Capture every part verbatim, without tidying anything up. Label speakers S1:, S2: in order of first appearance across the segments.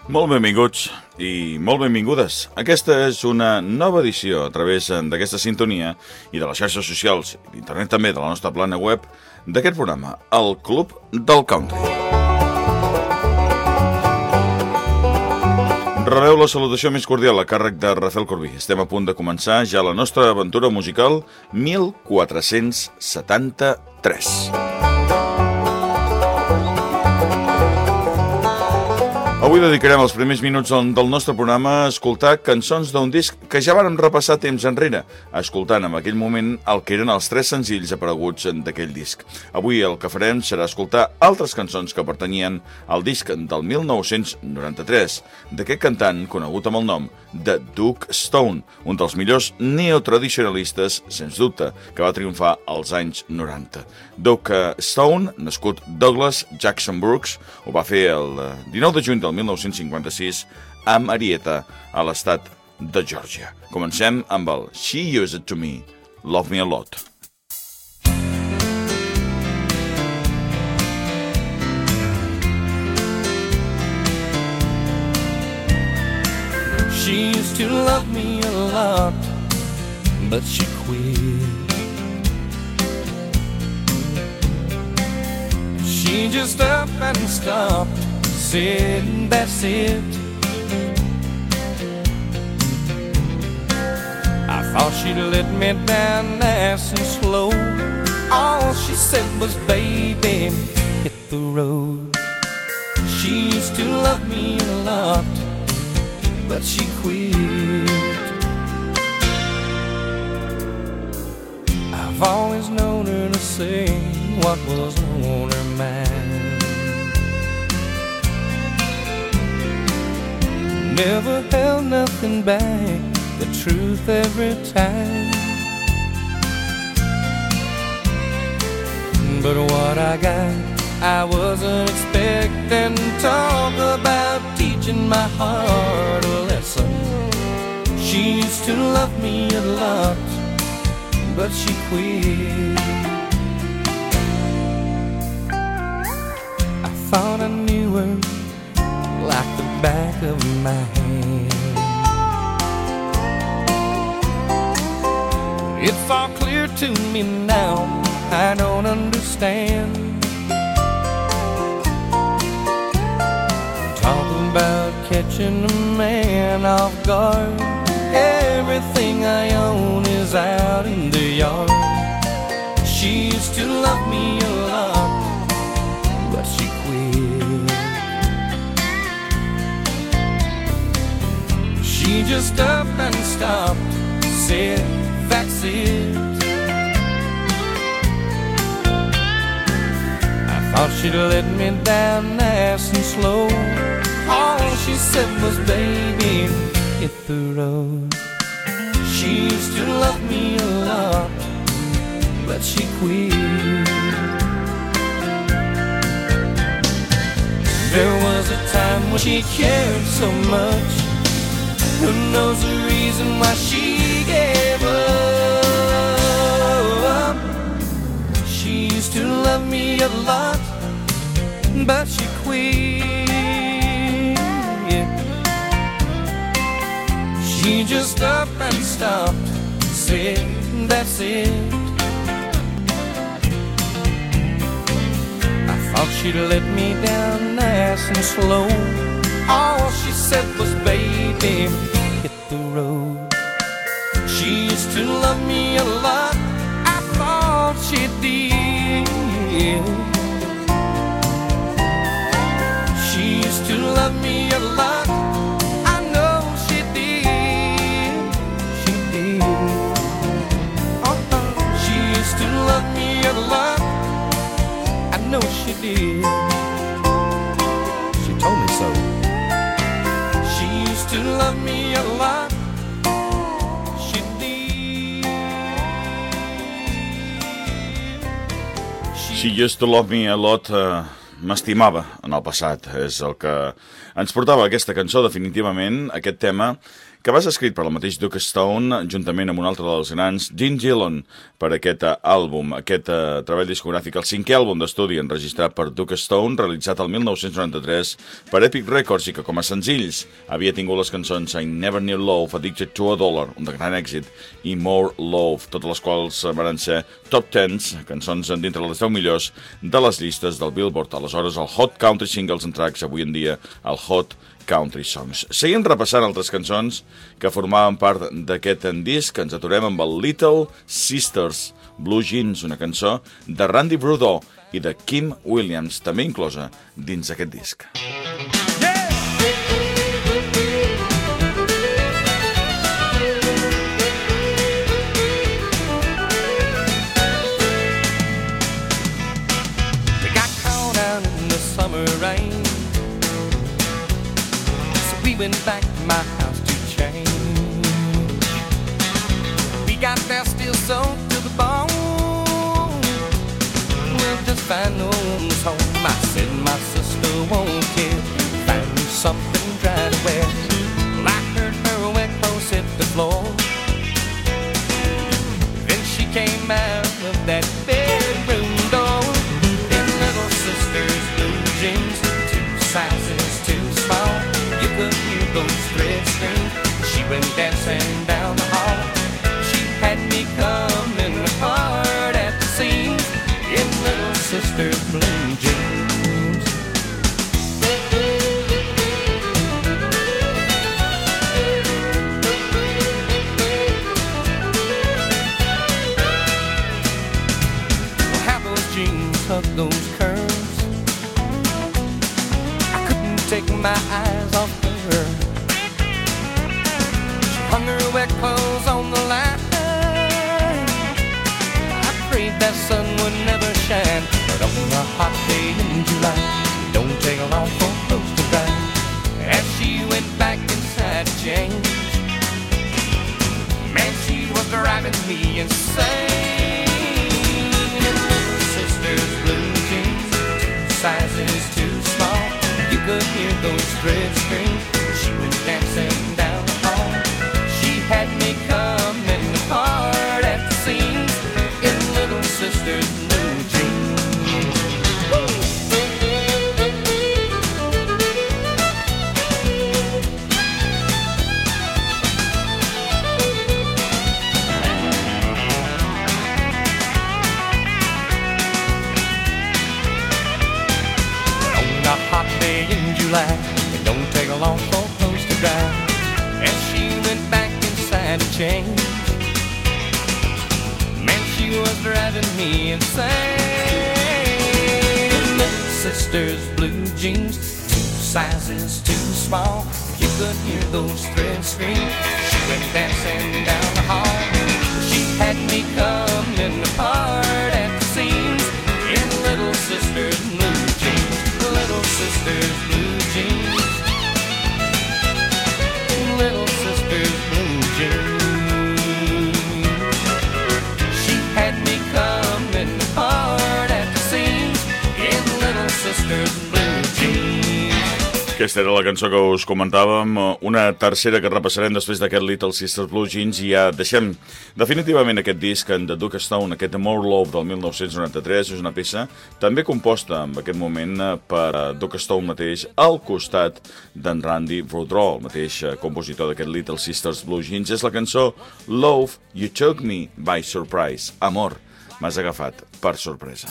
S1: Molt benvinguts i molt benvingudes. Aquesta és una nova edició a través d'aquesta sintonia i de les xarxes socials i d'internet també, de la nostra plana web, d'aquest programa, el Club del Country. Rebeu la salutació més cordial a càrrec de Rafael Corbí. Estem a punt de començar ja la nostra aventura musical mil quatre-cents setanta-tres. Avui dedicarem els primers minuts del nostre programa a escoltar cançons d'un disc que ja vàrem repassar temps enrere, escoltant en aquell moment el que eren els tres senzills apareguts d'aquell disc. Avui el que farem serà escoltar altres cançons que pertanyien al disc del mil nou-cents noranta-tres, d'aquest cantant conegut amb el nom de Doug Stone, un dels millors neotradicionalistes, sens dubte, que va triomfar als anys noranta. Doug Stone, nascut Douglas Jackson Brooks, ho va fer el dinou de juny del mil nou-cents cinquanta-sis a Marietta, a l'estat de Georgia. Comencem amb el She Used to Me, Love Me a Lot.
S2: She used to love me a lot, but she quit. She just up and stopped, said that's it. I thought she'd let me down nice and slow. All she said was, baby, hit the road. She used to love me a lot, but she quit. I've always known her to say what was on her mind. Never held nothing back, the truth every time. But what I got, I wasn't expecting. Talk about teaching my heart a lesson. She used to love me a lot, but she quit. I thought I knew her like the back of my hand. It's all clear to me now, I don't understand. Talk about catching a man off guard. Everything I own is out in the yard. She used to love me a lot, but she quit. She just up and stopped, said that's it. I thought she'd let me down nice and slow. All she said was, baby, hit the road. She used to love me a lot, but she quit. There was a time when she cared so much. Who knows the reason why she gave up? She used to love me a lot, but she quit. She just up and stopped, said that's it. I thought she'd let me down nice and slow. All she said was, baby, hit the road. She used to love me a lot, I thought she did. She used to love me a lot, I know she did. She did. Uh-uh. She used to love me a lot, I know she did. She told me so. To love me a lot, she did.
S1: She used to love me a lot, uh, m'estimava en el passat, és el que ens portava aquesta cançó definitivament, aquest tema que va ser escrit per el mateix Duke Stone, juntament amb un altre dels grans, Dean Gillon, per aquest àlbum, aquest uh, treball discogràfic, el cinquè àlbum d'estudi enregistrat per Duke Stone, realitzat el mil nou-cents noranta-tres per Epic Records i que com a senzills havia tingut les cançons I Never Knew Love, Addicted to a Dollar, un de gran èxit, i More Love, totes les quals van ser top tens, cançons dintre les deu millors de les llistes del Billboard, aleshores el Hot Country Singles and Tracks, avui en dia el Hot Country Songs. Seguim repassant altres cançons que formaven part d'aquest disc. Ens aturem amb el Little Sisters Blue Jeans, una cançó de Randy Brudeau i de Kim Williams, també inclosa dins aquest disc.
S2: They got caught out in the summer rain, we went back to my house to change. We got there still soaked to the bone. We'll just find no one's home. I said my sister won't care. Find me something dry to wear. Well, I heard her wet clothes hit the floor. Then she came out of that bedroom door in little sister's blue jeans, two sizes too small. You could hear those threads scream. She went dancing down the hall. She had me coming hard at the seams in little sister's blue jeans. Well, how those jeans hug those curves, I couldn't take my eyes off her. She hung her wet clothes on the line. I prayed that sun would never shine, but on a hot day in July, it don't take long for clothes to dry. As she went back inside to change, man, she was driving me insane. Little sister's blue jeans, two sizes too small. You could hear those threads scream. She went dancing down the hall. She had me coming hard at the seams in little sister's blue jeans. On a hot day in July, it don't take long for clothes to dry. As she went back inside to change, man, she was driving me insane. Little sister's blue jeans, two sizes too small. You could hear those threads scream. She went dancing down the hall. She had me coming hard at the seams in little sister's blue jeans. Little sister's blue jeans. Little sister's blue jeans. She had me coming hard at the seams in little sister's blue jeans.
S1: Aquesta era la cançó que us comentàvem, una tercera que repassarem després d'aquest Little Sisters Blue Jeans, i ja deixem definitivament aquest disc de Duke Stone, aquest More Love del mil nou-cents noranta-tres. És una peça també composta en aquest moment per Duke Stone mateix, al costat d'en Randy Brudeau, el mateix compositor d'aquest Little Sisters Blue Jeans. És la cançó Love, You Took Me by Surprise. Amor, m'has agafat per sorpresa.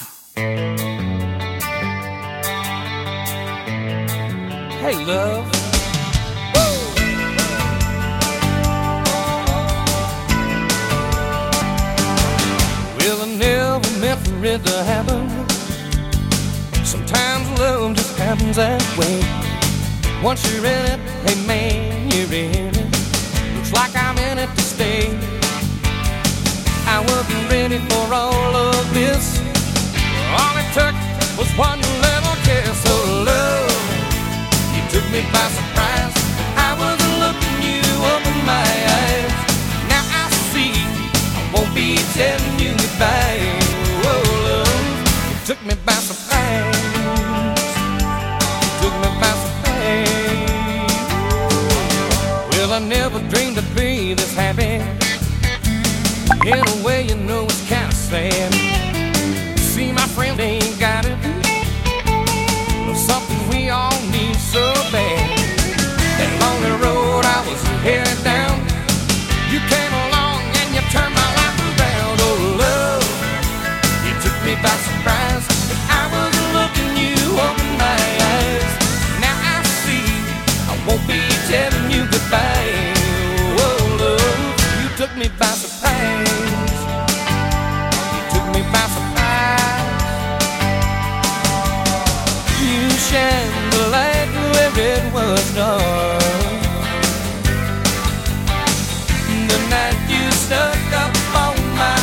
S2: Hey, love. Well, I never meant for it to happen. Sometimes love just happens that way. Once you're in it, hey man, you're in it. Looks like I'm in it to stay. I wasn't ready for all of this. All it took was one little kiss. Oh, love, took me by surprise. I wasn't looking, you opened my eyes. Now I see I won't be telling you goodbye. Whoa, love, you took me by surprise. You took me by surprise. Well, I never dreamed friend ain't got it. Something we all need so bad. That lonely road I was headed down, you came along and you turned my life around. Oh love, you took me by surprise. I was looking, you opened my eyes. Now I see I won't be telling you goodbye. Oh love, you took me by surprise. You took me by surprise. You shined the light where it was dark. The night you stuck up on my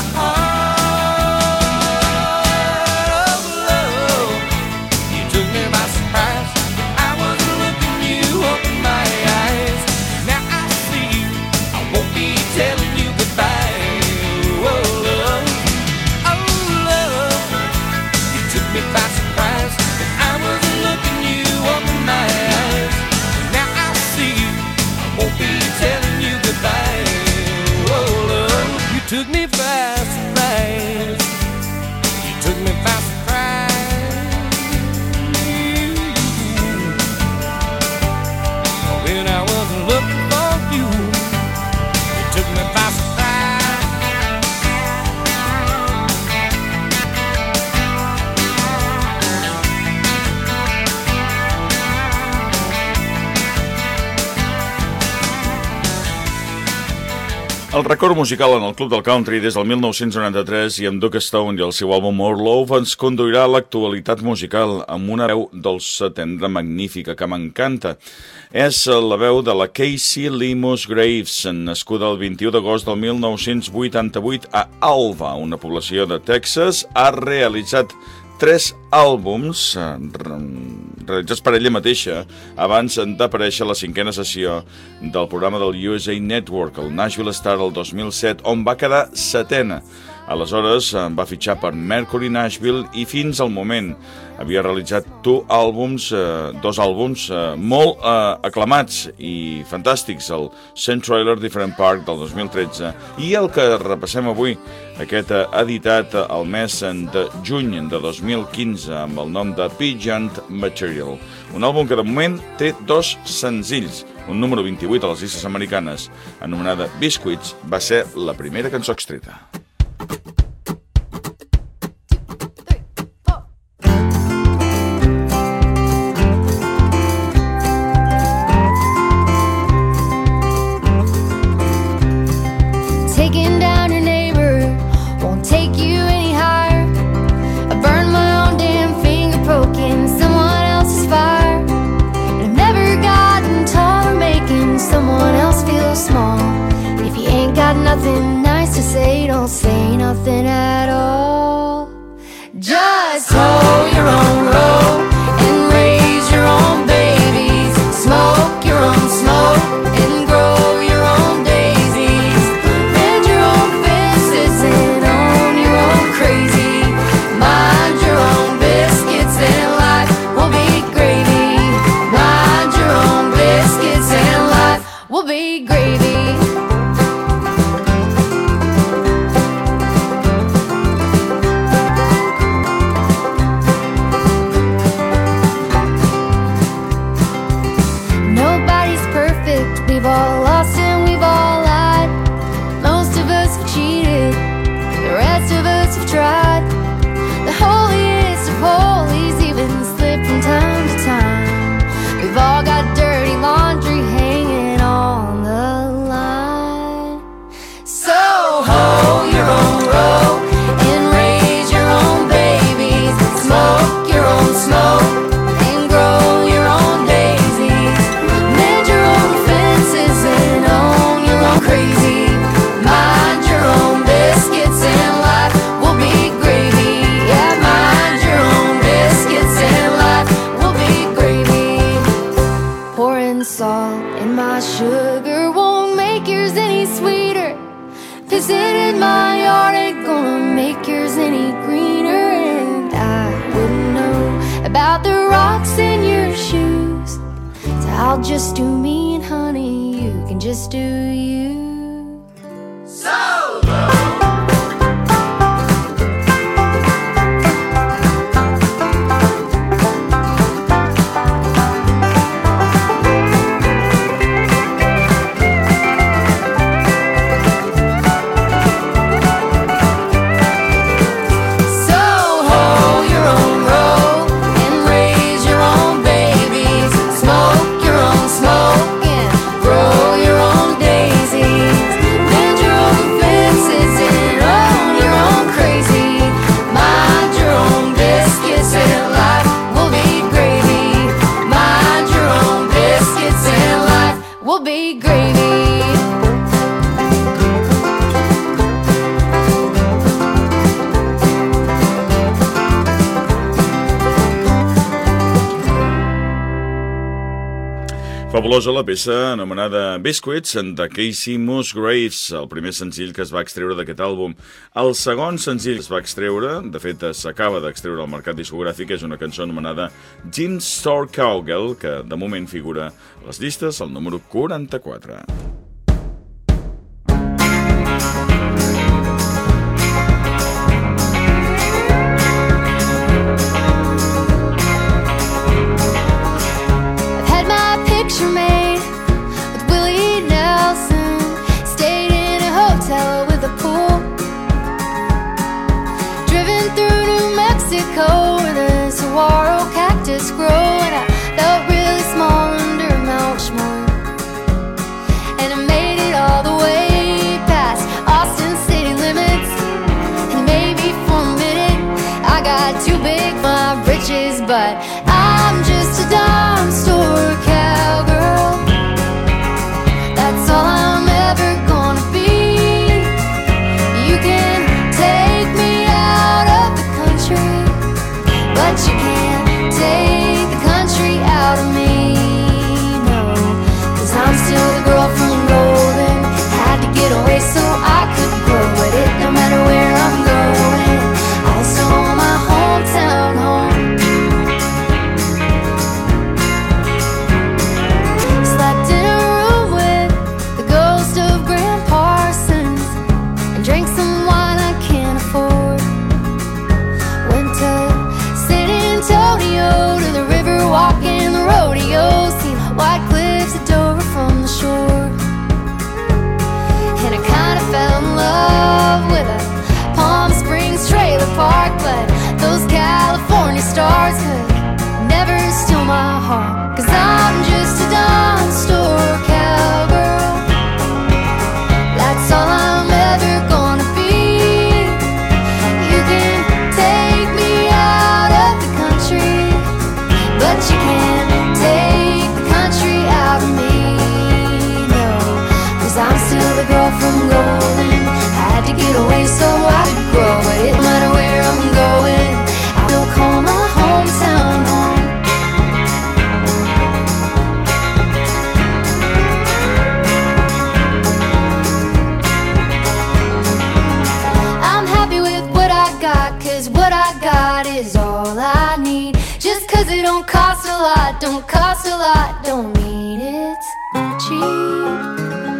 S2: heart. Oh love, you took me by surprise. I was looking, you opened my eyes. Now I see I won't be telling you goodbye. Oh love, oh love, you took me by surprise. I was looking, you opened my eyes. Now I see I won't be telling you goodbye. Oh love, you took me by surprise. You took me by surprise. When I wasn't looking for you, you took me by surprise.
S1: El record musical en el Club del Country des del mil nou-cents noranta-tres i amb Duke Stone i el seu àlbum More Love ens conduirà a l'actualitat musical amb una veu dolça, tendra, magnífica, que m'encanta. És la veu de la Casey Lee Musgraves, nascuda el vint-i-u d'agost del mil nou-cents vuitanta-vuit a Alva, una població de Texas. Ha realitzat tres àlbums eh, realitzats per ella mateixa abans d'aparèixer a la cinquena sessió del programa del U S A Network, el Nashville Star, el dos mil set, on va quedar setena. Aleshores eh, va fitxar per Mercury Nashville i fins al moment havia realitzat dos àlbums, eh, dos àlbums eh, molt eh, aclamats i fantàstics, el Centraler Different Park del dos mil tretze i el que repassem avui, aquest eh, editat el mes de juny de dos mil quinze amb el nom de Pigeon Material, un àlbum que de moment té dos senzills. Un número vint-i-vuit a les llistes americanes, anomenada Biscuits, va ser la primera cançó extreta.
S3: Nothing nice to say, don't say nothing at all. Just hoe your own row and raise your own babies. Smoke your own smoke and grow your own daisies. Mend your own fences and own your own crazy. Mind your own biscuits and life will be gravy. Mind your own biscuits and life will be gravy. We've all lost and we've all lied. Most of us have cheated, the rest of us have tried. The holiest of holies even slip from time to time. We've all got dirty laundry hanging on the line. So hoe your own row and raise your own babies. Smoke your own smoke and grow your own daisies. Mend your own and own your own crazy. Mind your own biscuits and life will be gravy. Yeah, mind your own biscuits and life will be gravy. Pouring salt in my sugar won't make yours any sweeter. Pissing in my yard ain't gonna make yours any greener. And I wouldn't know about the rocks in your shoes, so I'll just do me, and honey, you can just do you. So low.
S1: Fabulosa la peça anomenada Biscuits de Kacey Musgraves, el primer senzill que es va extreure d'aquest àlbum. El segon senzill que es va extreure, de fet s'acaba d'extreure al mercat discogràfic, és una cançó anomenada Jeans Store Cowgirl, que de moment figura a les llistes al número quaranta-quatre.
S3: Where the saguaro cactus grow, and I felt really small under Mount Rushmore, and I made it all the way past Austin city limits, and maybe for a minute I got too big for my britches, but I'm just a dime store cowgirl. That's all I'm ever gonna be. You can take me out of the country, but you can't take the country out of me, no. Cause I'm still the girl from Golden. Had to get away so I could grow with it. No matter where I'm going, I'll still own my hometown home. Slept in a room with the ghost of Graham Parsons, and drank some wine I can't afford. Went to Antonio, to the river, walking the rodeo, seen white cliffs of Dover from the shore, and I kinda fell in love with a Palm Springs trailer park, but those California stars could never steal my heart, cause I'm just a dime store cowgirl. That's all I'm ever gonna be. You can take me out of the country, but you can't take the country out of me, no. Cause I'm still the girl from Golden. Had to get away so I could grow, but it don't matter where I'm going, I still call my hometown home. I'm happy with what I got, cause what I got is all I need. Just cause it don't cost a lot, don't cost a lot, don't mean it's cheap.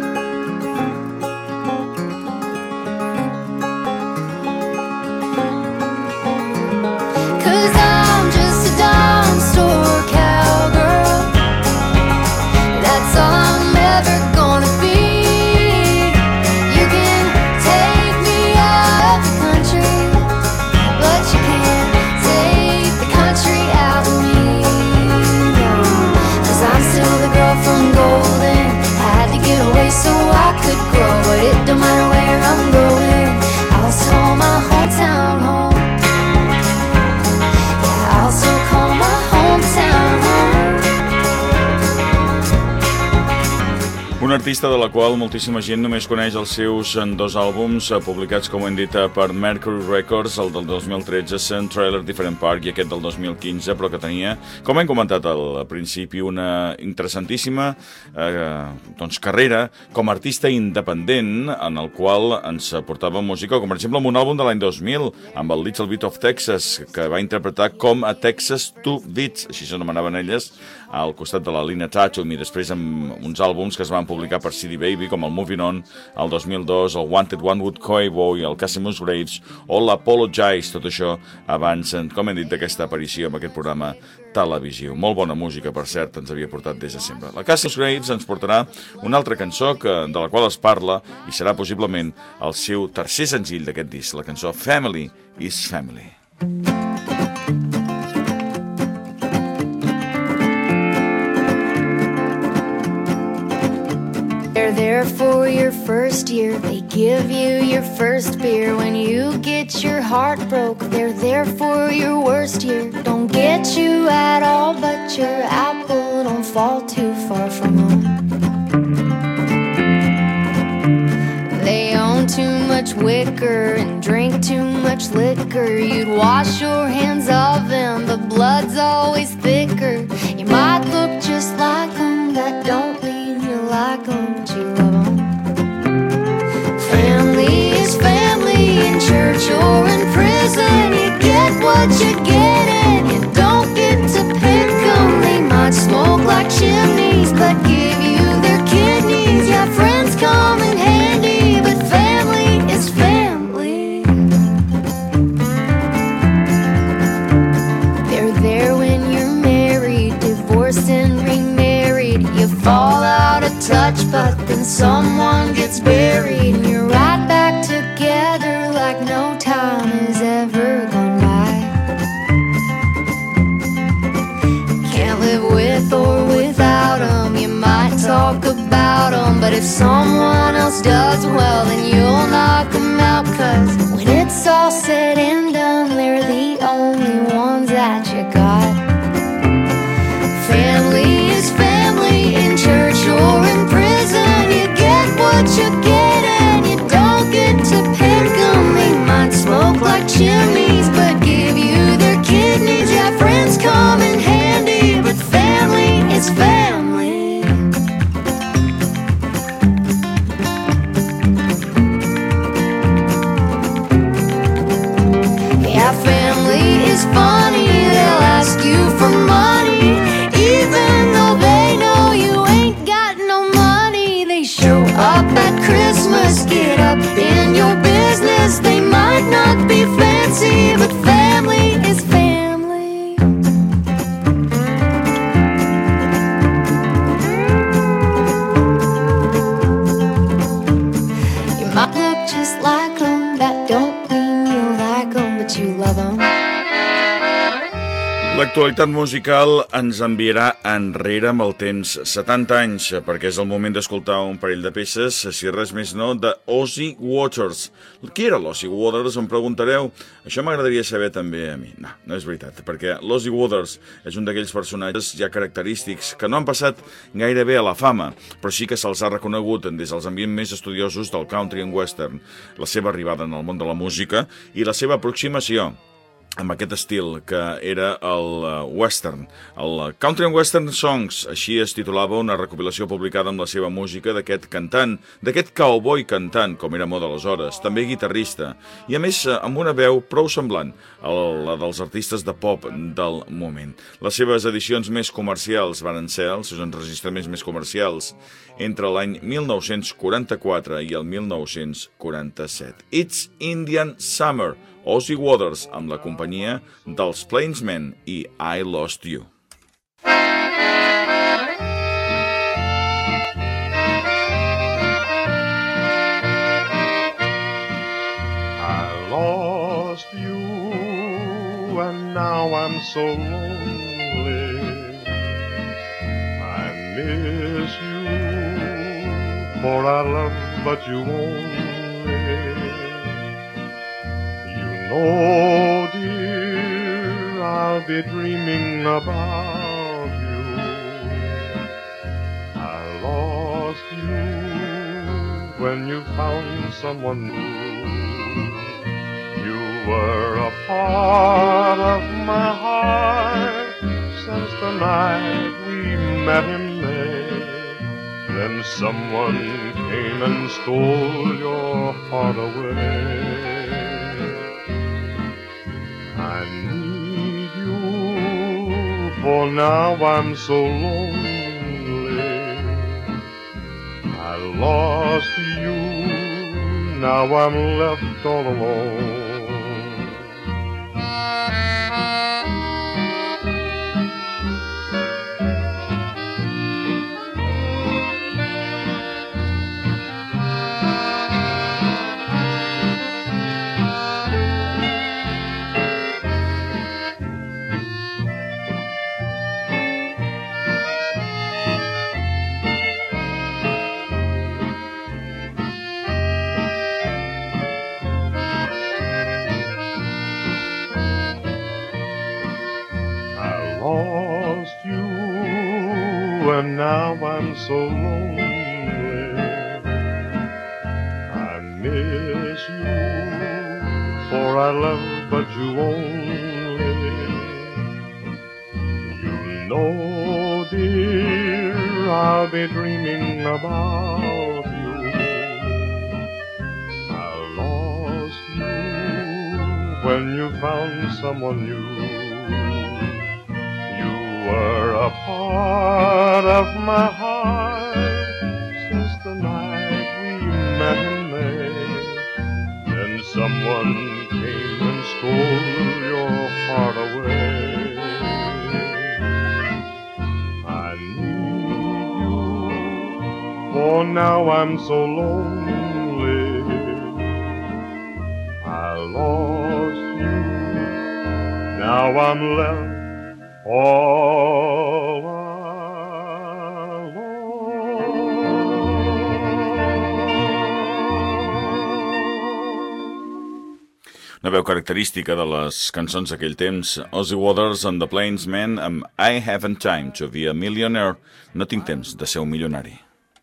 S3: Cause I'm just a dime store cowgirl. That's all I'm ever gonna be. You can take me out of the country, but you can't take the country out of me, no. Cause I'm still the girl from Golden. Had to get away so I could grow, but it don't matter where I'm going, I'll still call my hometown home. Yeah, I'll still call my hometown home.
S1: Una artista de la qual moltíssima gent només coneix els seus dos àlbums publicats, com hem dit, per Mercury Records, el del dos mil tretze, Sun Trailer Different Park, i aquest del dos mil quinze, però que tenia, com hem comentat al principi, una interessantíssima eh, doncs, carrera com a artista independent, en el qual ens portava música, com per exemple amb un àlbum de l'any dos mil, amb el Little Bit of Texas, que va interpretar com a Texas Two Beats, així s'anomenaven elles, al costat de la Lina Tatum, i després amb uns àlbums que es van publicar per C D Baby, com el Moving On, el dos mil dos, el Wanted One Wood Cowboy, el Kacey Musgraves o l'Apologize, tot això abans, com hem dit, d'aquesta aparició amb aquest programa televisiu. Molt bona música, per cert, ens havia portat des de sempre. La Kacey Musgraves ens portarà una altra cançó que, de la qual es parla, i serà possiblement el seu tercer senzill d'aquest disc, la cançó Family is Family.
S3: They're there for your first year. They give you your first beer. When you get your heart broke, they're there for your worst year. Don't get you at all, but your apple don't fall too far from home. They own too much wicker and drink too much liquor. You'd wash your hands of them, the blood's always thicker. You might look just like them, that much, but then someone gets buried and you're right back together like no time has ever gone by. Can't live with or without them, you might talk about them, but if someone else does, well then you'll knock them out. Cause when it's all said and done, they're the only ones that you got. Family is family, in church or in prison. You get what you get and you don't get to pick them. They might smoke like chimneys but give you their kidneys. Yeah, friends come in handy, but family is family. Yeah, family is funny, they'll ask you for money even though they know you ain't got no money. They show up at Christmas, get up in your business. They might not be fancy, but family is family. You might look just like them, that don't mean you like them, but you love them.
S1: L'actualitat musical ens enviarà enrere amb el temps, setanta anys, perquè és el moment d'escoltar un parell de peces, si res més no, de Ozzy Waters. Qui era l'Ozzy Waters, em preguntareu? Això m'agradaria saber també a mi. No, no és veritat, perquè l'Ozzy Waters és un d'aquells personatges ja característics que no han passat gaire bé a la fama, però sí que se'ls ha reconegut des dels ambients més estudiosos del country and western, la seva arribada en el món de la música i la seva aproximació amb aquest estil que era el western. El Country and Western Songs, així es titulava una recopilació publicada amb la seva música d'aquest cantant, d'aquest cowboy cantant, com era moda aleshores, també guitarrista, i a més amb una veu prou semblant a la dels artistes de pop del moment. Les seves edicions més comercials van ser els seus enregistraments més comercials entre l'any mil nou-cents quaranta-quatre i el mil nou-cents quaranta-set. It's Indian Summer, Ozzy Waters amb la companyia dels Plainsmen i I Lost You.
S4: I lost you and now I'm so lonely. I miss you, for I love but you only. Oh dear, I'll be dreaming about you. I lost you when you found someone new. You were a part of my heart since the night we met in May. Then someone came and stole your heart away. I need you, for now I'm so lonely. I lost you, now I'm left all alone. And now I'm so lonely. I miss you, for I love but you only. You know, dear, I'll be dreaming about you. I lost you when you found someone new. Were a part of my heart since the night we met in May. Then someone came and stole your heart away. I need you, for now I'm so lonely. I lost you, now I'm left all alone.
S1: Una veu característica de les cançons d'aquell temps, Ozzy Waters and the Plainsmen amb I Haven't Time to Be a Millionaire. No tinc temps de ser un milionari.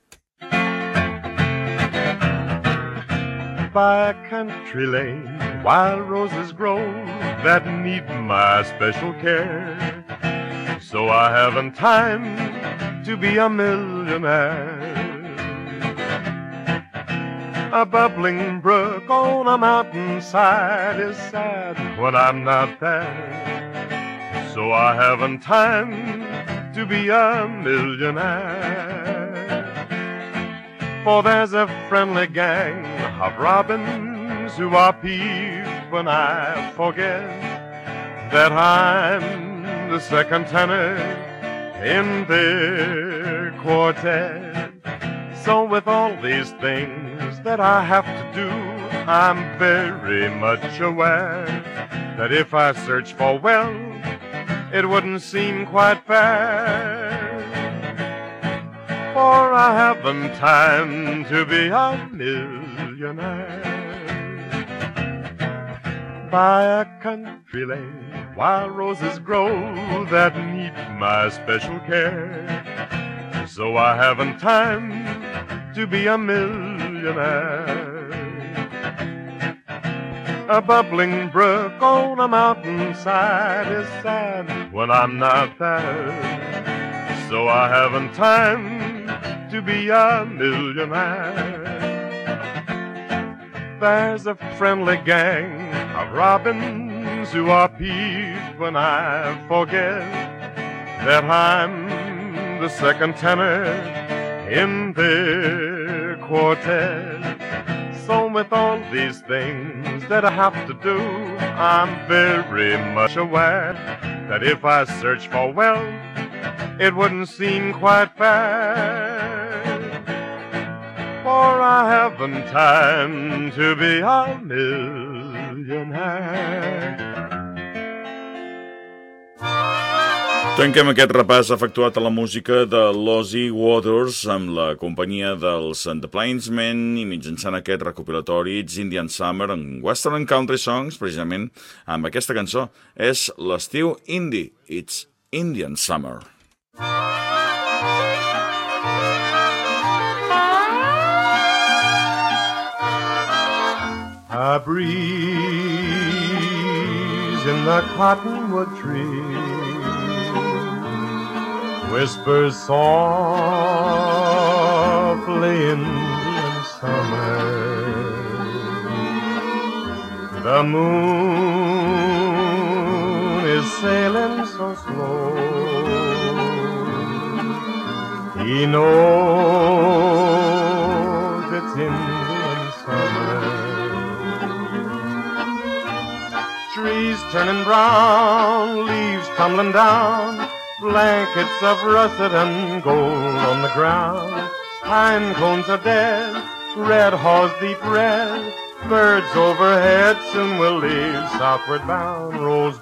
S4: By a country lane, wild roses grow that need my special care. So I haven't time to be a millionaire. A bubbling brook on a mountainside is sad when I'm not there. So I haven't time to be a millionaire. For there's a friendly gang of robins who are peeved when I forget that I'm the second tenor in their quartet. So with all these things that I have to do, I'm very much aware that if I search for wealth, it wouldn't seem quite fair. For I haven't time to be a millionaire. By a country lane, wild roses grow that need my special care. So I haven't time to be a millionaire. A bubbling brook on a mountainside is sad when I'm not there. So I haven't time to be a millionaire. There's a friendly gang of robins who are peeved when I forget that I'm the second tenor in their quartet. So with all these things that I have to do, I'm very much aware that if I search for wealth, it wouldn't seem quite fair. For I haven't time to be a millionaire.
S1: Tanquem aquest repàs efectuat a la música de l'Ozzy Waters amb la companyia dels The Plainsmen i mitjançant aquest recopilatori It's Indian Summer en Western and Country Songs, precisament amb aquesta cançó. És l'estiu indie, It's Indian Summer.
S4: A breeze in the cottonwood tree whispers softly Indian summer. The moon is sailing so slow. He knows it's Indian summer. Trees turning brown, leaves tumbling down, blankets of russet and gold on the ground. Pine cones are dead, red haws deep red, birds overhead soon will leave southward bound. Rolls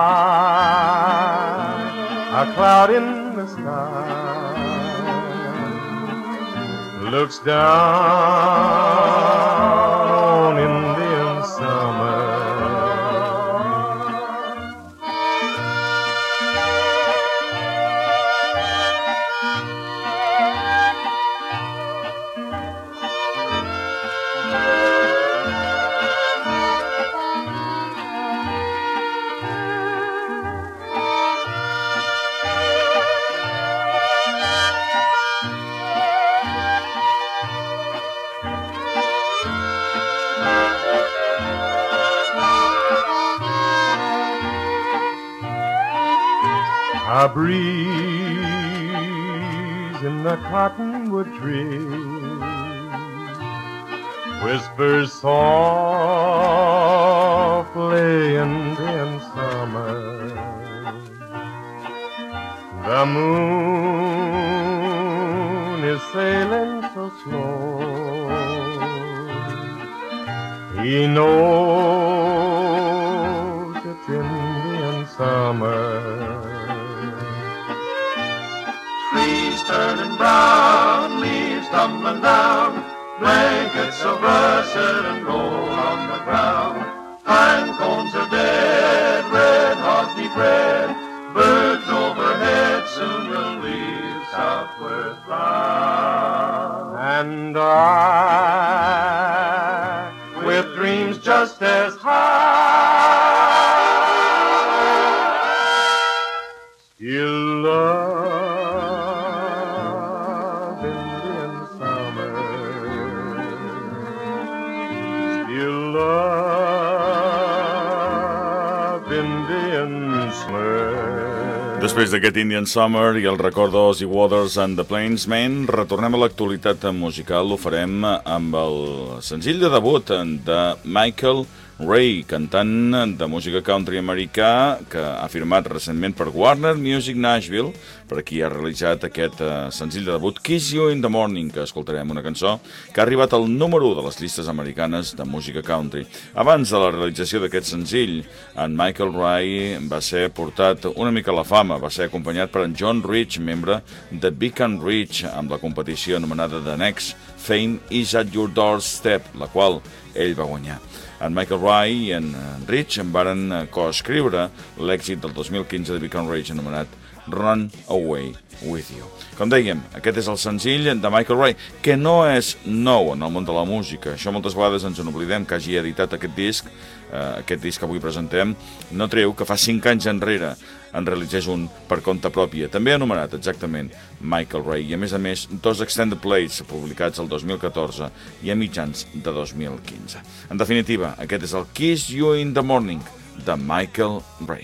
S4: by a cloud in the sky, looks down on Indian summer. A breeze in the cottonwood tree whispers softly Indian summer. The moon is sailing so slow. He knows it's Indian summer.
S5: Trees turning brown, leaves tumbling down, blankets of russet and gold on the ground. Pine cones are dead, red hearts deep red, birds overhead, soon will leave southward fly.
S4: And I, with dreams just as high, still love Indian summer, still love Indian summer.
S1: Després d'aquest Indian Summer i el record d'Ozzy Waters and the Plainsmen, retornem a l'actualitat musical. Ho farem amb el senzill de debut de Michael Ray, cantant de música country americà, que ha firmat recentment per Warner Music Nashville, per qui ha realitzat aquest uh, senzill de debut Kiss You in the Morning, que escoltarem, una cançó que ha arribat al número u de les llistes americanes de música country. Abans de la realització d'aquest senzill, en Michael Ray va ser portat una mica a la fama, va ser acompanyat per en John Rich, membre de Beacon Ridge, amb la competició anomenada The Next Fame is at Your Doorstep, la qual ell va guanyar. En Michael Ray i en Rich en varen coescriure l'èxit del dos mil quinze de Beacon Ridge anomenat Run Away With You. Com dèiem, aquest és el senzill de Michael Ray, que no és nou en el món de la música. Això moltes vegades ens en oblidem, que hagi editat aquest disc, eh, aquest disc que avui presentem, no treu que fa cinc anys enrere en realitzés un per compte pròpia, també anomenat exactament Michael Ray, i a més a més dos extended plays publicats el dos mil catorze i a mitjans de dos mil quinze. En definitiva, aquest és el Kiss You in the Morning de Michael Ray.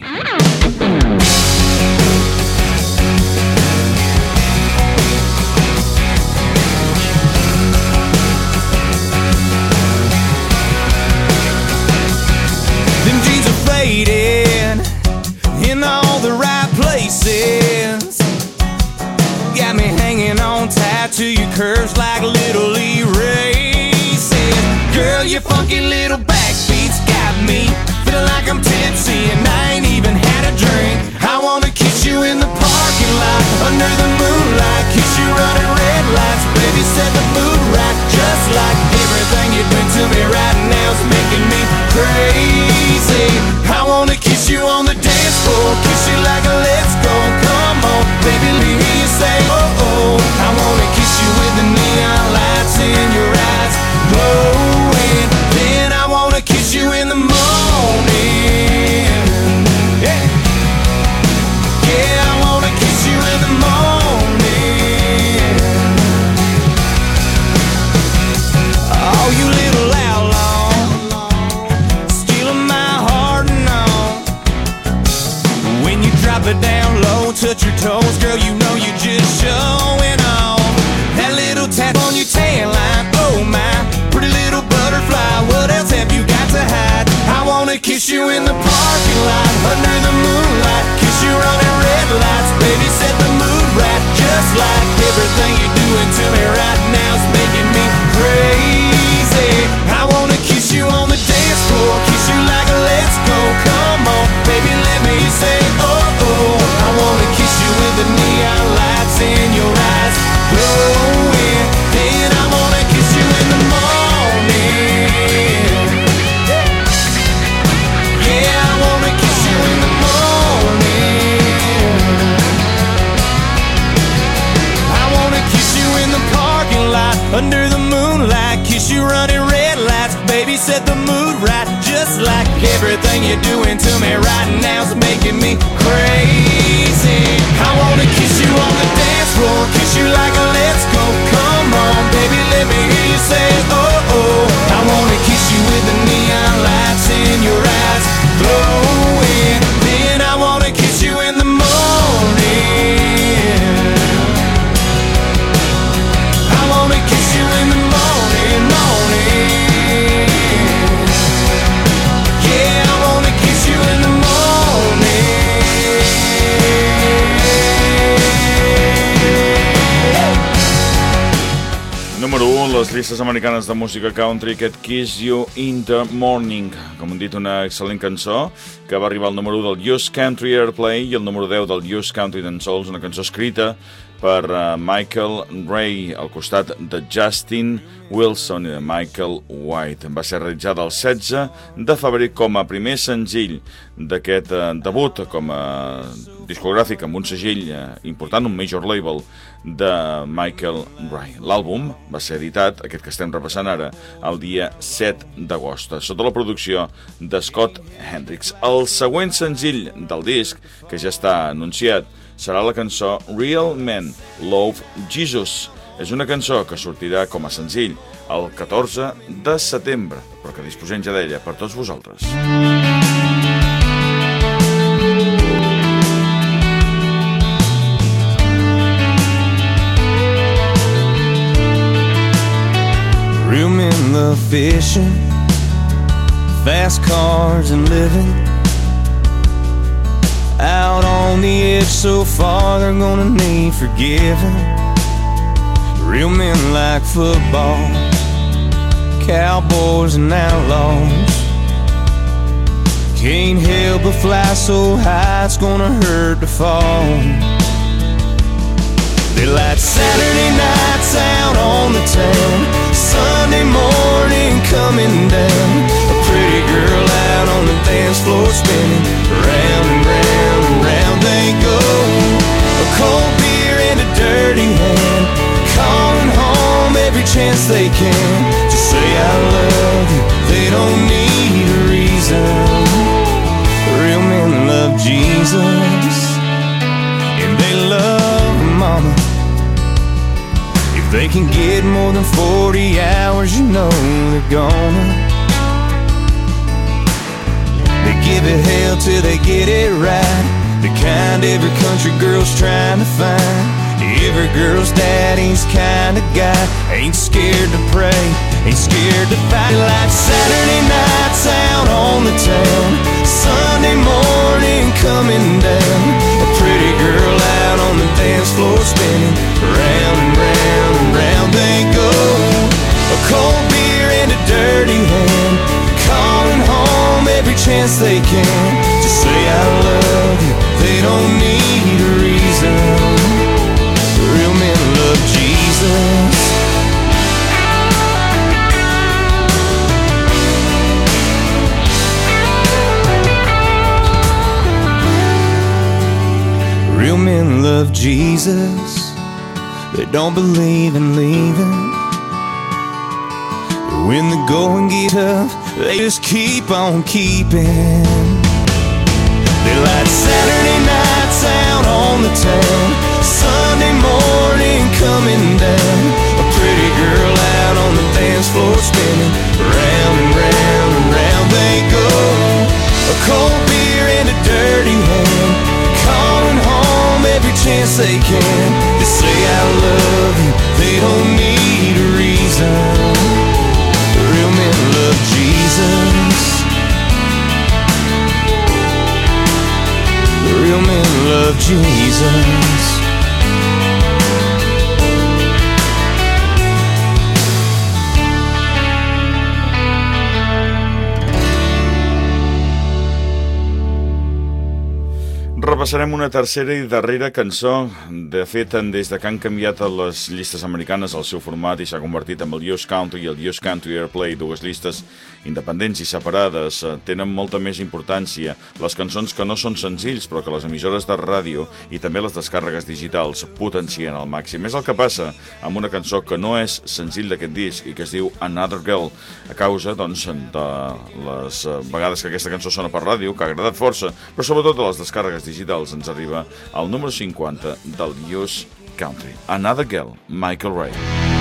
S2: Them jeans are faded in all the right places. Got me hanging on tight to your curves like little erases. Girl, your funky little backbeats got me feeling like I'm tipsy and I ain't even had a drink. I wanna kiss you in the parking lot under the moonlight, kiss you running red lights, baby, set the mood right. Just like everything you're doing to me right now's making me crazy. I wanna kiss you on the dance floor, kiss you like a let's go. Come on, baby, let me hear you say oh oh. I wanna kiss you with the neon lights in your eyes glowing. Then I wanna kiss you in the morning. Yeah, yeah, I wanna kiss you in the morning. Oh, you little outlaw, stealing my heart and all. When you drop it down low, touch your toes, girl, you know you're just showing off. That little tap on your tail line, oh my, pretty little butterfly, what else have you got to hide? I wanna kiss you in the parking lot, under the moonlight, kiss you running red lights, baby, set the mood right. Just like everything you're doing to me right now's making me crazy. I wanna kiss you on the dance floor, kiss you like a let's go. Come on, baby, let me say oh oh. I wanna kiss you with the neon lights in your eyes glowing. Then I wanna kiss you in the morning. Yeah, I wanna kiss you in the morning. I wanna kiss you in the parking lot, under the moonlight, kiss you running red lights, baby, set the mood right. Just like everything you're doing to me right now's making me crazy. I wanna kiss you on the dance floor, kiss you like a let's go. Come on, baby, let me hear you say oh oh. I wanna kiss you with the neon lights in your eyes glowing. Then I wanna kiss you in the morning. I wanna kiss you in the morning, morning. Yeah, I wanna kiss you in the morning.
S1: les llistes americanes de música country, aquest Kiss You in the Morning. Com hem dit, una excel·lent cançó que va arribar al número u del U S Country Airplay i el número deu del U S Country Dancehall, una cançó escrita per uh, Michael Ray al costat de Justin Wilson i de Michael White. Va ser realitzada el setze de febrer com a primer senzill d'aquest uh, debut com a discogràfic amb un segell uh, important, un major label de Michael Ray. L'àlbum va ser editat, aquest que estem repassant ara, el dia set d'agost, sota la producció de Scott Hendricks. El següent senzill del disc, que ja està anunciat, serà la cançó Real Men Love Jesus. És una cançó que sortirà com a senzill el catorze de setembre, però que disposem ja d'ella per tots vosaltres.
S2: Real men love fishing, fast cars and living out on the edge so far they're gonna need forgiving. Real men like football, cowboys and outlaws. Can't help but fly so high it's gonna hurt to fall. They light Saturday nights out on the town, Sunday morning coming down. A pretty girl out on the dance floor spinning round and round and round they go. A cold beer and a dirty hand, calling home every chance they can to say I love you. They don't need a reason. Real men love Jesus and they love mama. If they can get more than forty hours, you know they're gonna. They give it hell till they get it right, the kind every country girl's trying to find. Every girl's daddy's kind of guy, ain't scared to pray, ain't scared to fight. Like Saturday nights out on the town, Sunday morning coming down. A pretty girl out on the dance floor spinning round and round and round they go. A cold beer and a dirty hand, calling home every chance they can to say I love you. They don't need a reason. Real men love Jesus. Real men love Jesus. They don't believe in leaving. But when the going gets tough, they just keep on keeping. They light Saturday nights out on the town, Sunday morning coming down. A pretty girl out on the dance floor spinning round and round and round they go. A cold beer and a dirty hand, calling home every chance they can to say I love you. They don't need a reason. Real men love Jesus. Real men love Jesus.
S1: Repassarem una tercera i darrera cançó. De fet, des de que han canviat les llistes americanes el seu format i s'ha convertit en el U S Country i el U S Country Airplay, dues llistes independents i separades, tenen molta més importància les cançons que no són senzills però que les emissores de ràdio i també les descàrregues digitals potencien al màxim. És el que passa amb una cançó que no és senzill d'aquest disc i que es diu Another Girl, a causa doncs, de les vegades que aquesta cançó sona per ràdio, que ha agradat força, però sobretot de les descàrregues digitals ens arriba al número cinquanta del U S Country. Another Girl, Michael Ray.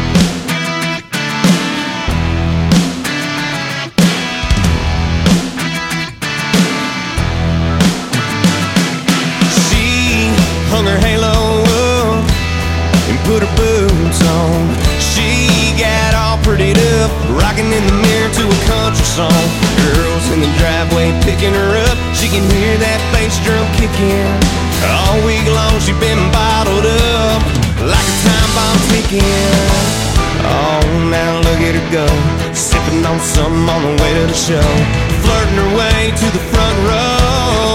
S2: Hung her halo up and put her boots on. She got all prettied up, rocking in the mirror to a country song. Girls in the driveway picking her up, she can hear that bass drum kicking. All week long she been bottled up like a time bomb ticking. Oh, now go, sipping on something on the way to the show, flirting her way to the front row.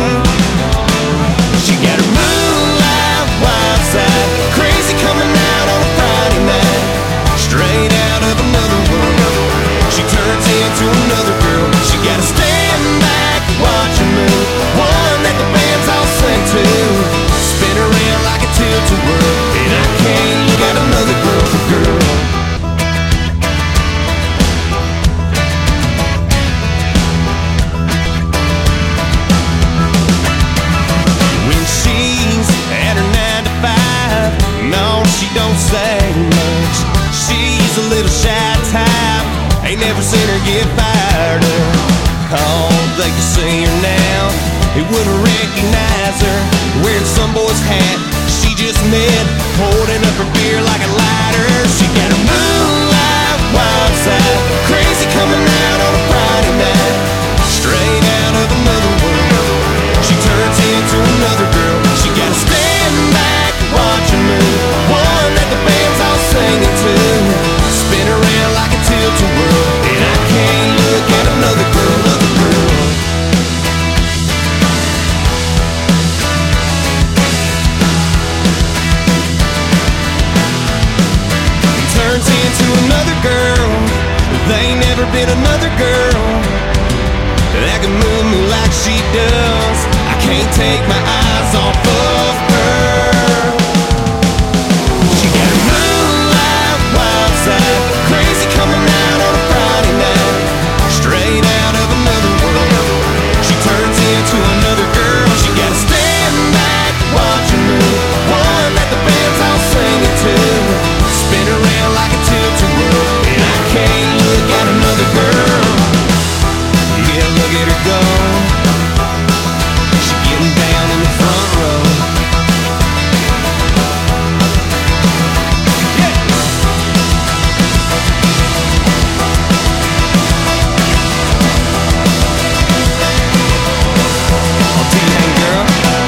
S2: She got her moonlight wild side, crazy coming out on a Friday night, straight out of another world. She turns into another girl. She gotta stand back, watch her move, one that the band's all sing to, spin around like a tilt-a-whirl, and I can't look at another girl for girl. When she's at her nine to five, no, she don't say much. She's a little shy type, ain't never seen her get fired up. Oh, they can see her now, he wouldn't recognize her, wearing some boy's hat she just met, holding up her beer like a lighter. She got a moonlight wild side, crazy coming out on a Friday night, straight out of another world. She turns into another girl. She gotta stand back, watch her move, one that the band's all singing to, spin around like a tilt-a-whirl, and I can't look at another girl, another girl. Turns into another girl. There ain't never been another girl that can move me like she does. I can't take my eyes off of her. She got a moonlight wild side, crazy coming out on a Friday night, straight out of another world. She turns into another girl. She gotta stand back, watch her move, one that the band's all singing to, spin around like a tilt-a-whirl, and I can't look at another girl. Yeah, look at her go. She getting down in the front row. Yeah. I'll tell you, hey girl.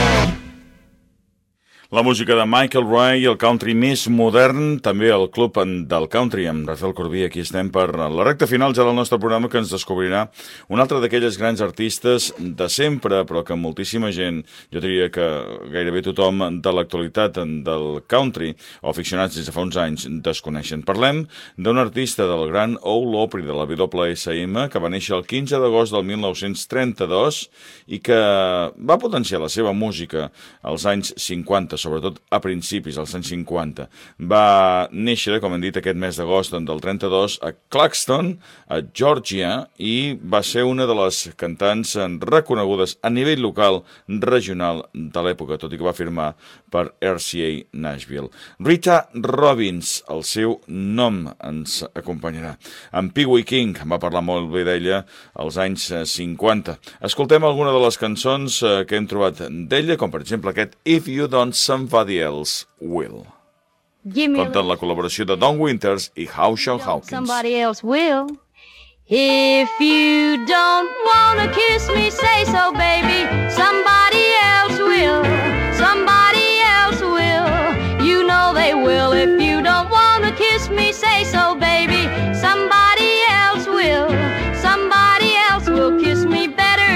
S1: La música de Michael Ray, el country més modern, també el club del country amb Rafael Corbí. Aquí estem per la recta final ja del nostre programa, que ens descobrirà un altre d'aquelles grans artistes de sempre, però que moltíssima gent, jo diria que gairebé tothom de l'actualitat del country o aficionats des de fa uns anys desconeixen. Parlem d'un artista del Grand Ole Opry de la W S M que va néixer el quinze d'agost del mil nou-cents trenta-dos i que va potenciar la seva música als anys cinquanta, sobretot a principis dels anys cinquanta. Va néixer, com hem dit, aquest mes d'agost del trenta-dos a Claxton, a Georgia, i va ser una de les cantants reconegudes a nivell local, regional de l'època, tot i que va firmar per R C A Nashville. Rita Robbins, el seu nom, ens acompanyarà. En Pee Wee King va parlar molt bé d'ella als anys cinquanta. Escoltem alguna de les cançons que hem trobat d'ella, com per exemple aquest If You Don't, Somebody Else Will. Compten la col·laboració de Don Winters i Howshell Hawkins.
S3: Somebody else will. If you don't wanna kiss me, say so, baby. Somebody else will. Somebody else will. You know they will. If you don't wanna kiss me, say so, baby. Somebody else will. Somebody else will kiss me better.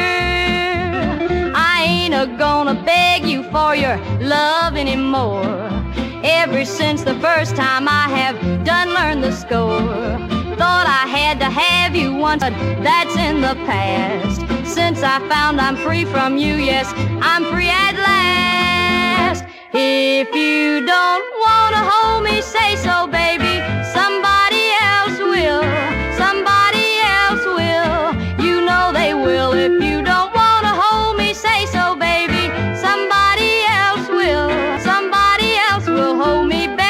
S3: I ain't a gonna beg you for your love anymore. Ever since the first time I have done learned the score. Thought I had to have you once, but that's in the past. Since I found I'm free from you, yes, I'm free at last. If you don't wanna hold me, say so, baby. Somebody else will. Somebody else will. You know they will. If you don't wanna hold me, say so, baby. Somebody else will. Somebody else will hold me better.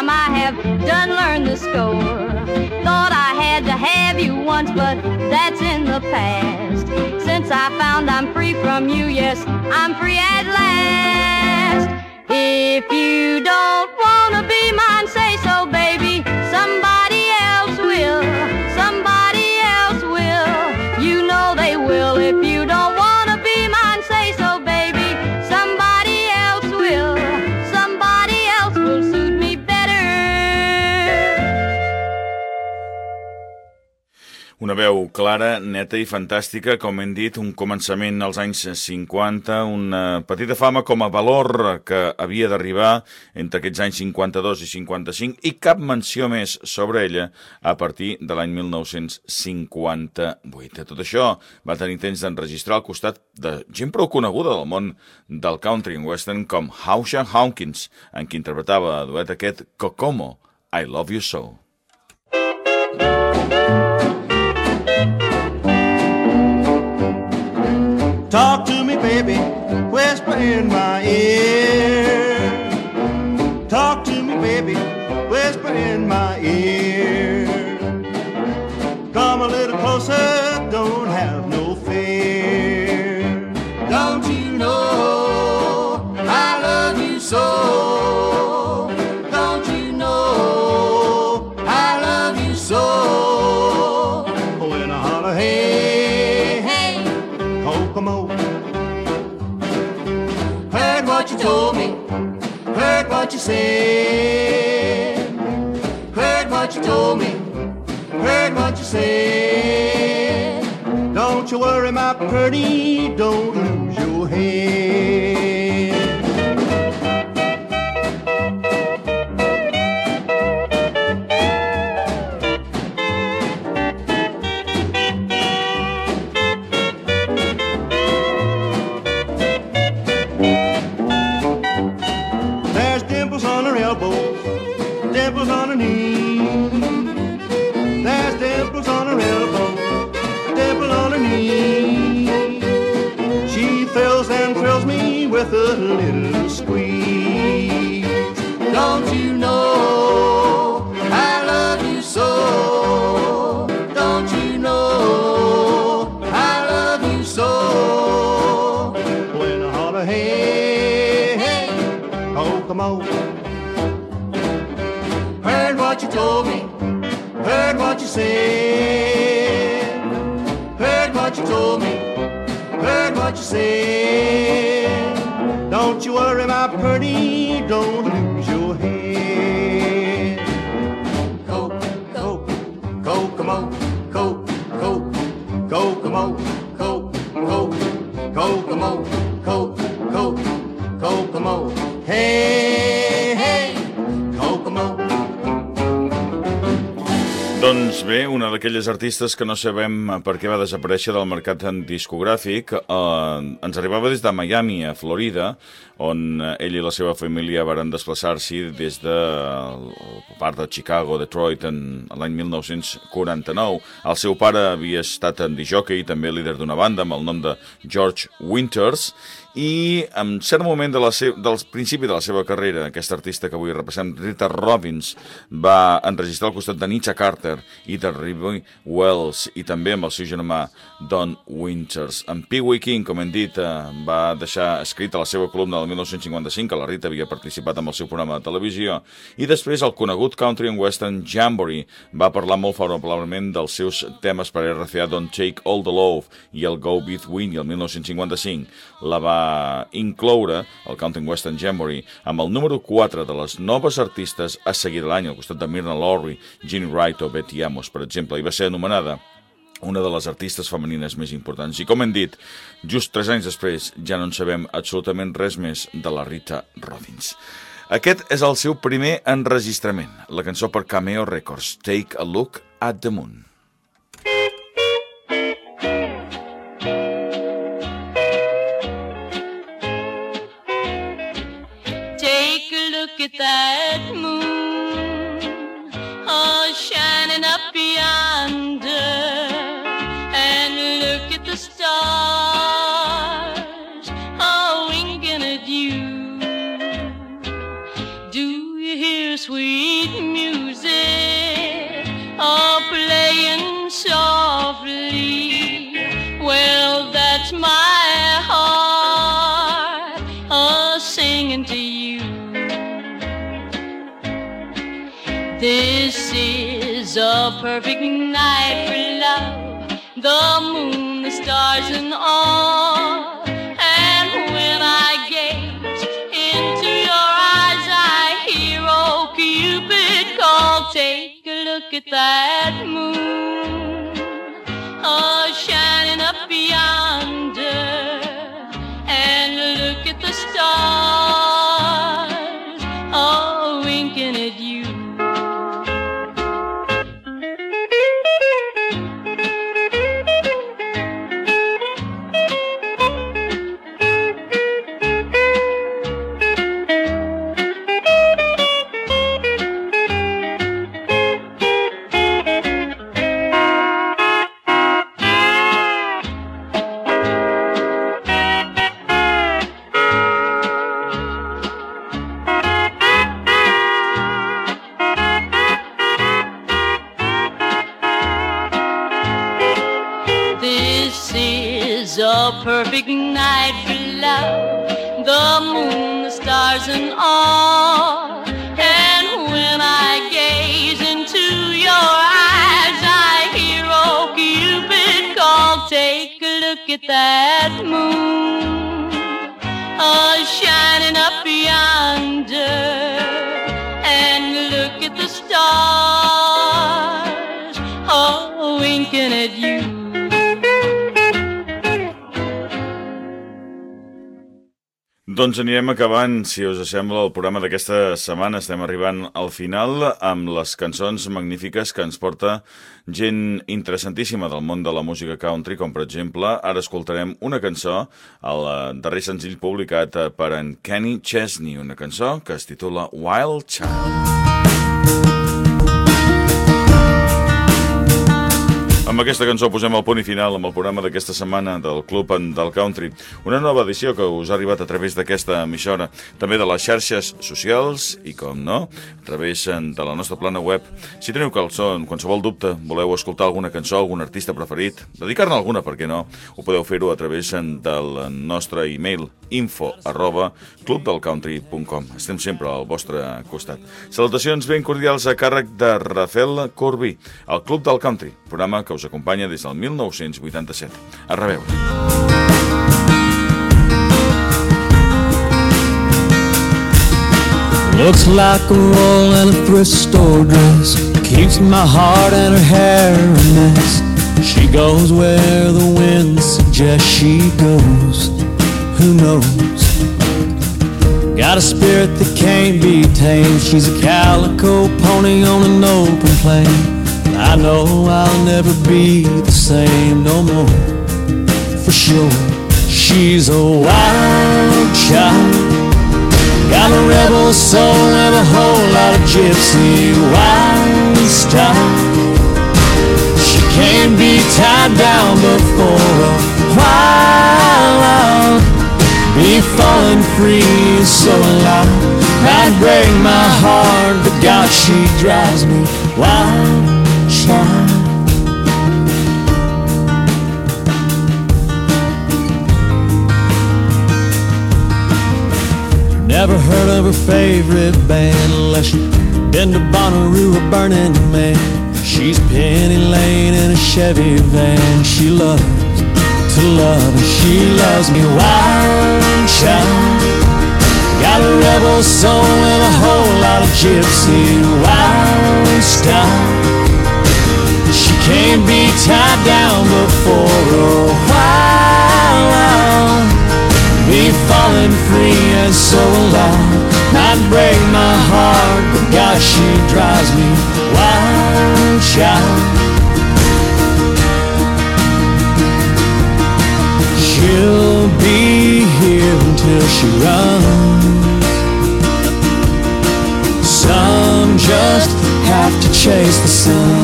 S6: time I have done learned the score. Thought I had to have you once, but that's in the past. Since I found I'm free from you, yes, I'm free at last. If you don't wanna be mine, say so, baby. Somebody else will, somebody else will. You know they will. If you don't wanna be mine, say so, baby. Somebody else will, somebody else will suit me better.
S1: Una veu clara, neta i fantàstica, com hem dit, un començament als anys cinquanta, una petita fama com a valor que havia d'arribar entre aquests anys cinquanta-dos i cinquanta-cinc i cap menció més sobre ella a partir de l'any mil nou-cents cinquanta-vuit. De tot això va tenir temps d'enregistrar al costat de gent prou coneguda del món del country and western com Howsha Hawkins, en qui interpretava a duet aquest Kokomo, I Love You So.
S7: Talk to me, baby, whisper in my ear. Talk to me, baby, whisper in my ear. Come a little closer, don't have no fear. Don't you know I love you so? Don't you know I love you so? When I holler, hey, hey, Kokomo. Heard what you told me, heard what you said. Heard what you told me, heard what you said. Don't you worry, my pretty, don't lose your head. There's dimples on her elbows, dimples on her knees. There's dimples on her elbows, dimple on her knee. She thrills and thrills me with a little squeeze. Don't you know I love you so? Don't you know I love you so? When I holler, hey, hey, Kokomo. Heard what you told me, heard what you said. Heard what you told me, heard what you said. Don't you worry, my pretty, don't lose your head. Coke, Coke, Kokomo, Coke, Coke, Kokomo, Coke, Coke, Kokomo, Coke, Coke, Kokomo. Hey, hey, Kokomo.
S1: Doncs bé, una d'aquelles artistes que no sabem per què va desaparèixer del mercat discogràfic, eh, ens arribava des de Miami, a Florida, on ell i la seva família varen desplaçar-s'hi des de la part de Chicago, Detroit, en l'any mil nou-cents quaranta-nou. El seu pare havia estat en discjòquei i també líder d'una banda amb el nom de George Winters, i en cert moment de la seu, del principi de la seva carrera, aquesta artista que avui repassem, Rita Robbins, va enregistrar al costat de Nietzsche Carter i de Ribby Wells, i també amb el seu germà Don Winters. En Pee Wee King, com hem dit, va deixar escrita la seva columna del mil nou-cents cinquanta-cinc, que la Rita havia participat amb el seu programa de televisió, i després el conegut Country and Western Jamboree va parlar molt favorablement dels seus temes per R C A, Don't Take All the Love i el Go Between, i el mil nou-cents cinquanta-cinc la va incloure, el Country and Western Jamboree, amb el número quatre de les noves artistes a seguir l'any, al costat de Myrna Lowery, Jeannie Wright o Betty Amos, per exemple, i va ser anomenada una de les artistes femenines més importants. I com hem dit, just tres anys després ja no en sabem absolutament res més de la Rita Robbins. Aquest és el seu primer enregistrament, la cançó per Cameo Records, Take a Look at the Moon.
S6: Take a look at that moon, oh, shining up yonder, and look at the stars, oh, winking at you. Do you hear, sweet sweet music, oh, playing softly. Well, that's my heart, oh, singing to you. This is a perfect night for love, the moon, the stars, and all. And when I gaze into your eyes, I hear old Cupid call. Take a look at that moon, oh, shining up yonder, and look at the stars, oh, winking at you. A perfect night for love, the moon, the stars, and all. And when I gaze into your eyes, I hear old Cupid call. Take a look at that moon, oh, shining up yonder, and look at the stars, oh, winking at you.
S1: Doncs anirem acabant, si us sembla, el programa d'aquesta setmana. Estem arribant al final amb les cançons magnífiques que ens porta gent interessantíssima del món de la música country, com per exemple, ara escoltarem una cançó, el darrer senzill publicat per en Kenny Chesney, una cançó que es titula Wild Child. Amb aquesta cançó posem el punt i final amb el programa d'aquesta setmana del Club del Country. Una nova edició que us ha arribat a través d'aquesta emissora, també de les xarxes socials i, com no, a través de la nostra plana web. Si teniu qualsevol dubte, voleu escoltar alguna cançó, algun artista preferit, dedicar-ne alguna, per què no, ho podeu fer-ho a través del nostre e-mail info arroba clubdelcountry punt com. Estem sempre al vostre costat. Salutacions ben cordials a càrrec de Rafael Corbí, el Club del Country, programa que us acompanya des del mil nou-cents vuitanta-set. A reveure.
S2: Looks like a roll in a thrift store dress, keeps my heart and her hair a mess. She goes where the wind suggests she goes. Who knows? Got a spirit that can't be tamed. She's a calico pony on an open plain. I know I'll never be the same no more, for sure. She's a wild child, got a rebel soul and a whole lot of gypsy wild style. She can't be tied down before a while. Be falling free so alive, I'd break my heart, but God, she drives me wild. Never heard of her favorite band unless you've been to Bonnaroo or Burning Man. She's Penny Lane in a Chevy van. She loves to love, and she loves me wild child. Got a rebel soul and a whole lot of gypsy wild style. She can't be tied down before a while. Be falling free and so alive, I'd break my heart, but God, she drives me wild child. She'll be here until she runs. Some just have to chase the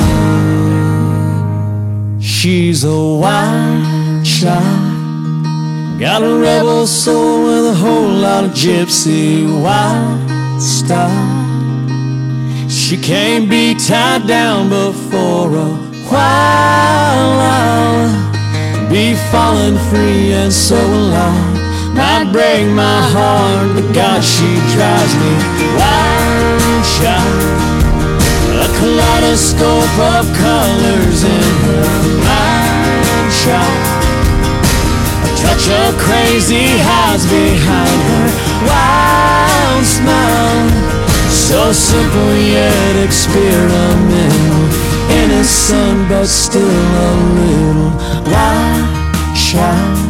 S2: sun. She's a wild child, got a rebel soul with a whole lot of gypsy wild style. She She can't be tied down before a while. I'll be falling free and so alone. Might break my heart, but God, she drives me wild. Child, a kaleidoscope of colors in her mind. Child, a touch of crazy hides behind her wild smile. So simple yet experimental, innocent but still a little wild child.